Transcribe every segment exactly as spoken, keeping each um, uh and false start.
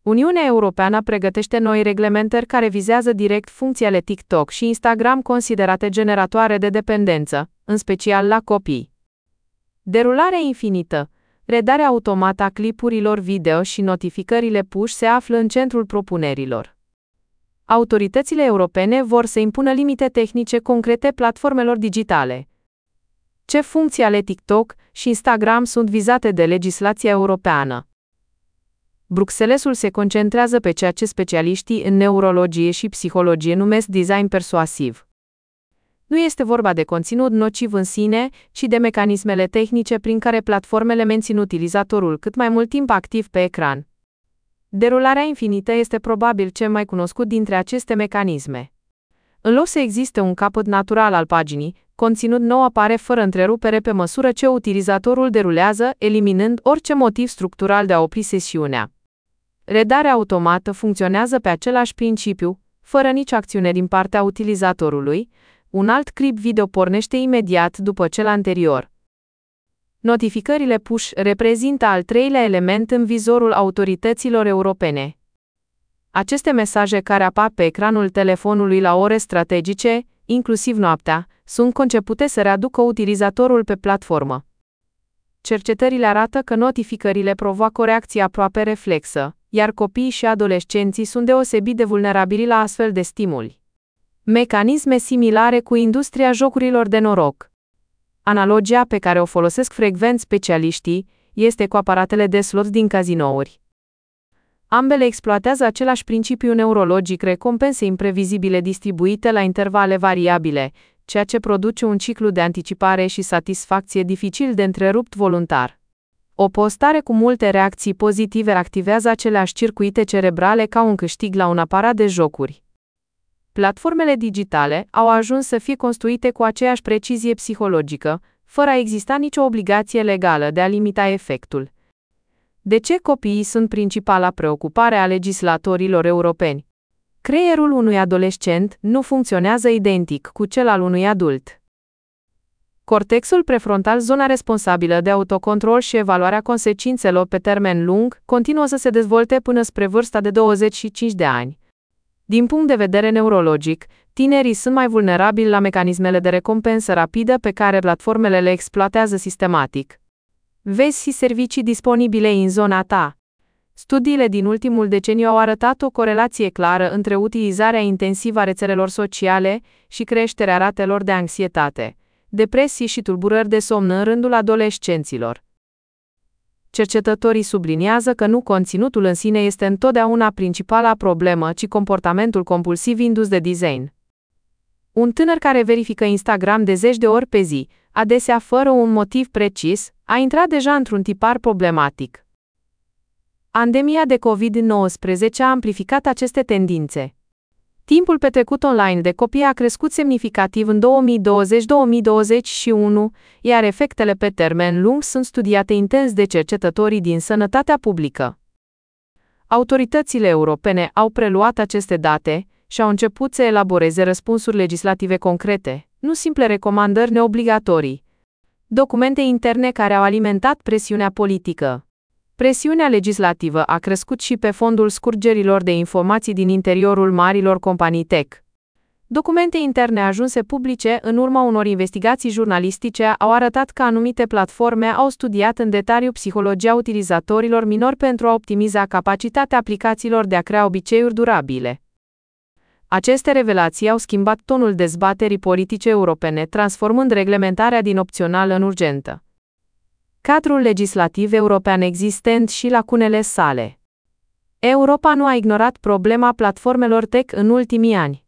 Uniunea Europeană pregătește noi reglementări care vizează direct funcțiile TikTok și Instagram considerate generatoare de dependență, în special la copii. Derularea infinită, redarea automată a clipurilor video și notificările push se află în centrul propunerilor. Autoritățile europene vor să impună limite tehnice concrete platformelor digitale. Ce funcții ale TikTok și Instagram sunt vizate de legislația europeană? Bruxellesul se concentrează pe ceea ce specialiștii în neurologie și psihologie numesc design persuasiv. Nu este vorba de conținut nociv în sine, ci de mecanismele tehnice prin care platformele mențin utilizatorul cât mai mult timp activ pe ecran. Derularea infinită este probabil cel mai cunoscut dintre aceste mecanisme. În loc să existe un capăt natural al paginii, conținut nou apare fără întrerupere pe măsură ce utilizatorul derulează, eliminând orice motiv structural de a opri sesiunea. Redarea automată funcționează pe același principiu, fără nicio acțiune din partea utilizatorului. Un alt clip video pornește imediat după cel anterior. Notificările push reprezintă al treilea element în vizorul autorităților europene. Aceste mesaje care apar pe ecranul telefonului la ore strategice, inclusiv noaptea, sunt concepute să readucă utilizatorul pe platformă. Cercetările arată că notificările provoacă o reacție aproape reflexă, iar copiii și adolescenții sunt deosebit de vulnerabili la astfel de stimuli. Mecanisme similare cu industria jocurilor de noroc. Analogia pe care o folosesc frecvent specialiștii este cu aparatele de slot din cazinouri. Ambele exploatează același principiu neurologic, recompense imprevizibile distribuite la intervale variabile, ceea ce produce un ciclu de anticipare și satisfacție dificil de întrerupt voluntar. O postare cu multe reacții pozitive activează aceleași circuite cerebrale ca un câștig la un aparat de jocuri. Platformele digitale au ajuns să fie construite cu aceeași precizie psihologică, fără a exista nicio obligație legală de a limita efectul. De ce copiii sunt principala preocupare a legislatorilor europeni? Creierul unui adolescent nu funcționează identic cu cel al unui adult. Cortexul prefrontal, zona responsabilă de autocontrol și evaluarea consecințelor pe termen lung, continuă să se dezvolte până spre vârsta de douăzeci și cinci de ani. Din punct de vedere neurologic, tinerii sunt mai vulnerabili la mecanismele de recompensă rapidă pe care platformele le exploatează sistematic. Vezi și servicii disponibile în zona ta. Studiile din ultimul deceniu au arătat o corelație clară între utilizarea intensivă a rețelelor sociale și creșterea ratelor de anxietate, depresii și tulburări de somn în rândul adolescenților. Cercetătorii subliniază că nu conținutul în sine este întotdeauna principala problemă, ci comportamentul compulsiv indus de design. Un tânăr care verifică Instagram de zeci de ori pe zi, adesea fără un motiv precis, a intrat deja într-un tipar problematic. Pandemia de covid nouăsprezece a amplificat aceste tendințe. Timpul petrecut online de copii a crescut semnificativ în două mii douăzeci - două mii douăzeci și unu, iar efectele pe termen lung sunt studiate intens de cercetătorii din sănătatea publică. Autoritățile europene au preluat aceste date și au început să elaboreze răspunsuri legislative concrete, nu simple recomandări neobligatorii. Documente interne care au alimentat presiunea politică. Presiunea legislativă a crescut și pe fondul scurgerilor de informații din interiorul marilor companii tech. Documente interne ajunse publice în urma unor investigații jurnalistice au arătat că anumite platforme au studiat în detaliu psihologia utilizatorilor minori pentru a optimiza capacitatea aplicațiilor de a crea obiceiuri durabile. Aceste revelații au schimbat tonul dezbaterii politice europene, transformând reglementarea din opțională în urgentă. Cadrul legislativ european existent și lacunele sale. Europa nu a ignorat problema platformelor tech în ultimii ani.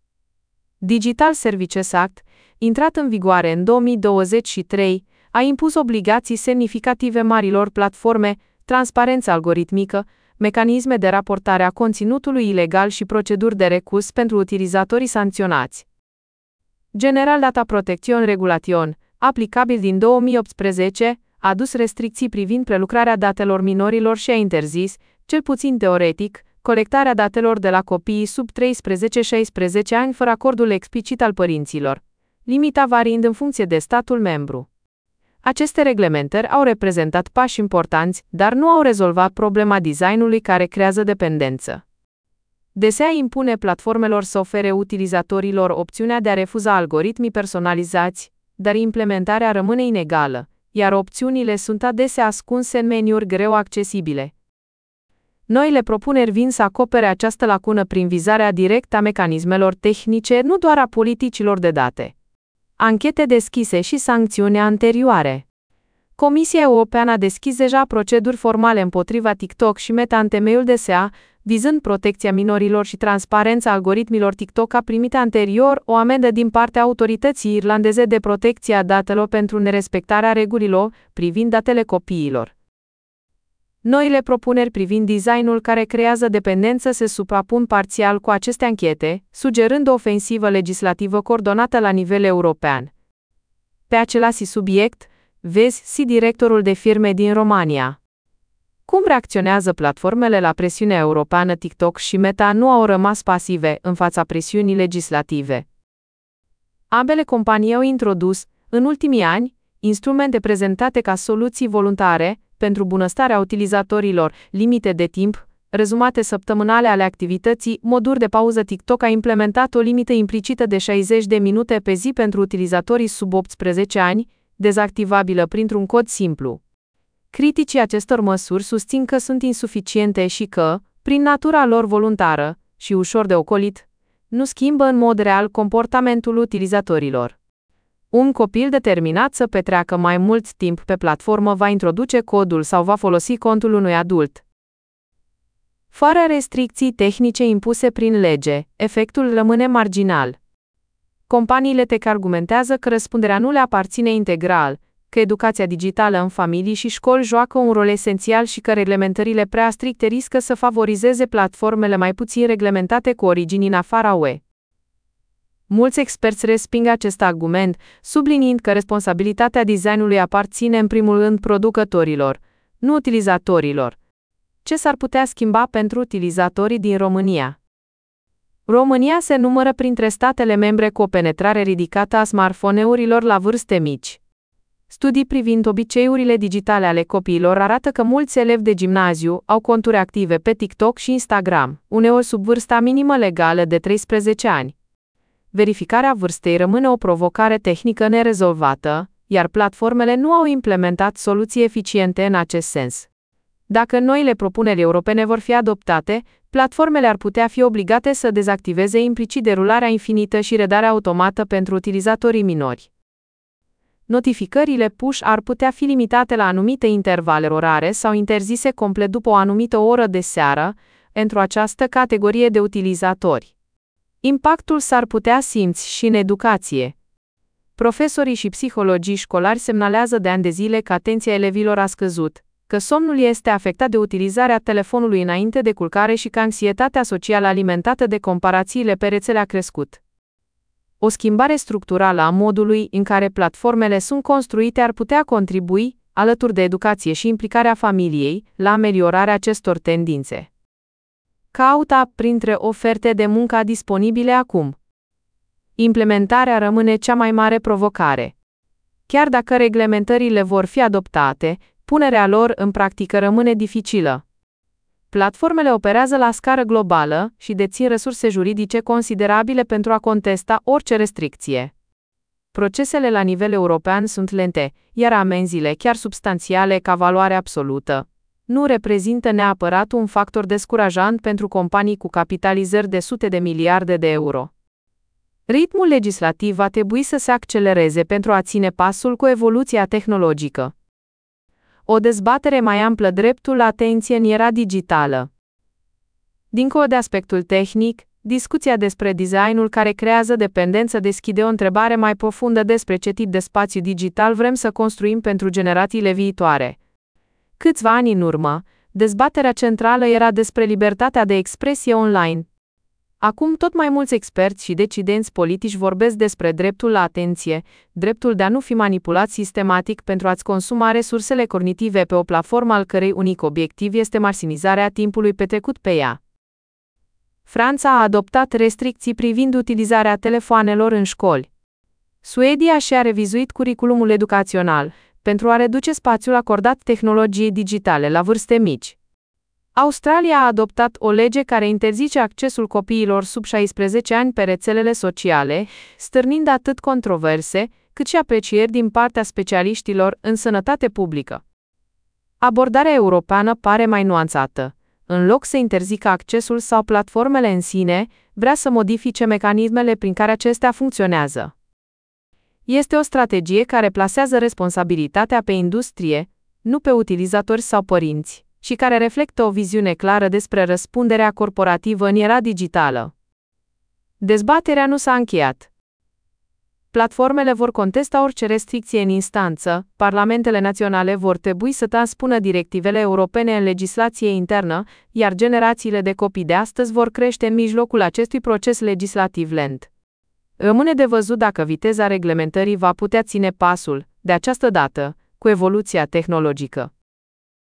Digital Services Act, intrat în vigoare în două mii douăzeci și trei, a impus obligații semnificative marilor platforme, transparență algoritmică, mecanisme de raportare a conținutului ilegal și proceduri de recurs pentru utilizatorii sancționați. General Data Protection Regulation, aplicabil din două mii optsprezece, a adus restricții privind prelucrarea datelor minorilor și a interzis, cel puțin teoretic, colectarea datelor de la copiii sub treisprezece - șaisprezece ani fără acordul explicit al părinților, limita variind în funcție de statul membru. Aceste reglementări au reprezentat pași importanți, dar nu au rezolvat problema designului care creează dependență. D S A impune platformelor să ofere utilizatorilor opțiunea de a refuza algoritmii personalizați, dar implementarea rămâne inegală, iar opțiunile sunt adesea ascunse în meniuri greu accesibile. Noile propuneri vin să acopere această lacună prin vizarea directă a mecanismelor tehnice, nu doar a politicilor de date. Anchete deschise și sancțiuni anterioare. Comisia Europeană a deschis deja proceduri formale împotriva TikTok și Meta în temeiul D S A, vizând protecția minorilor și transparența algoritmilor. TikTok a primit anterior o amendă din partea autorității irlandeze de protecție a datelor pentru nerespectarea regulilor privind datele copiilor. Noile propuneri privind designul care creează dependență se suprapun parțial cu aceste anchete, sugerând o ofensivă legislativă coordonată la nivel european. Pe același subiect, vezi și directorul de firme din România. Cum reacționează platformele la presiunea europeană? TikTok și Meta nu au rămas pasive în fața presiunii legislative. Ambele companii au introdus, în ultimii ani, instrumente prezentate ca soluții voluntare pentru bunăstarea utilizatorilor, limite de timp, rezumate săptămânale ale activității, moduri de pauză. TikTok a implementat o limită implicită de șaizeci de minute pe zi pentru utilizatorii sub optsprezece ani, dezactivabilă printr-un cod simplu. Criticii acestor măsuri susțin că sunt insuficiente și că, prin natura lor voluntară și ușor de ocolit, nu schimbă în mod real comportamentul utilizatorilor. Un copil determinat să petreacă mai mult timp pe platformă va introduce codul sau va folosi contul unui adult. Fără restricții tehnice impuse prin lege, efectul rămâne marginal. Companiile tech argumentează că răspunderea nu le aparține integral, că educația digitală în familii și școli joacă un rol esențial și că reglementările prea stricte riscă să favorizeze platformele mai puțin reglementate cu origini în afara U E. Mulți experți resping acest argument, subliniind că responsabilitatea designului aparține în primul rând producătorilor, nu utilizatorilor. Ce s-ar putea schimba pentru utilizatorii din România? România se numără printre statele membre cu o penetrare ridicată a smartphone-urilor la vârste mici. Studii privind obiceiurile digitale ale copiilor arată că mulți elevi de gimnaziu au conturi active pe TikTok și Instagram, uneori sub vârsta minimă legală de treisprezece ani. Verificarea vârstei rămâne o provocare tehnică nerezolvată, iar platformele nu au implementat soluții eficiente în acest sens. Dacă noile propuneri europene vor fi adoptate, platformele ar putea fi obligate să dezactiveze implicit derularea infinită și redarea automată pentru utilizatorii minori. Notificările push ar putea fi limitate la anumite intervale orare sau interzise complet după o anumită oră de seară, pentru această categorie de utilizatori. Impactul s-ar putea simți și în educație. Profesorii și psihologii școlari semnalează de ani de zile că atenția elevilor a scăzut, că somnul este afectat de utilizarea telefonului înainte de culcare și că anxietatea socială alimentată de comparațiile pe rețele a crescut. O schimbare structurală a modului în care platformele sunt construite ar putea contribui, alături de educație și implicarea familiei, la ameliorarea acestor tendințe. Caută printre oferte de muncă disponibile acum. Implementarea rămâne cea mai mare provocare. Chiar dacă reglementările vor fi adoptate, punerea lor în practică rămâne dificilă. Platformele operează la scară globală și dețin resurse juridice considerabile pentru a contesta orice restricție. Procesele la nivel european sunt lente, iar amenziile, chiar substanțiale ca valoare absolută, nu reprezintă neapărat un factor descurajant pentru companii cu capitalizări de sute de miliarde de euro. Ritmul legislativ va trebui să se accelereze pentru a ține pasul cu evoluția tehnologică. O dezbatere mai amplă: dreptul la atenție în era digitală. Dincolo de aspectul tehnic, discuția despre designul care creează dependență deschide o întrebare mai profundă despre ce tip de spațiu digital vrem să construim pentru generațiile viitoare. Câțiva ani în urmă, dezbaterea centrală era despre libertatea de expresie online. Acum tot mai mulți experți și decidenți politici vorbesc despre dreptul la atenție, dreptul de a nu fi manipulat sistematic pentru a-ți consuma resursele cognitive pe o platformă al cărei unic obiectiv este maximizarea timpului petrecut pe ea. Franța a adoptat restricții privind utilizarea telefoanelor în școli. Suedia și-a revizuit curiculumul educațional, pentru a reduce spațiul acordat tehnologiei digitale la vârste mici. Australia a adoptat o lege care interzice accesul copiilor sub șaisprezece ani pe rețelele sociale, stârnind atât controverse, cât și aprecieri din partea specialiștilor în sănătate publică. Abordarea europeană pare mai nuanțată. În loc să interzică accesul sau platformele în sine, vrea să modifice mecanismele prin care acestea funcționează. Este o strategie care plasează responsabilitatea pe industrie, nu pe utilizatori sau părinți, și care reflectă o viziune clară despre răspunderea corporativă în era digitală. Dezbaterea nu s-a încheiat. Platformele vor contesta orice restricție în instanță, parlamentele naționale vor trebui să transpună directivele europene în legislație internă, iar generațiile de copii de astăzi vor crește în mijlocul acestui proces legislativ lent. Rămâne de văzut dacă viteza reglementării va putea ține pasul, de această dată, cu evoluția tehnologică.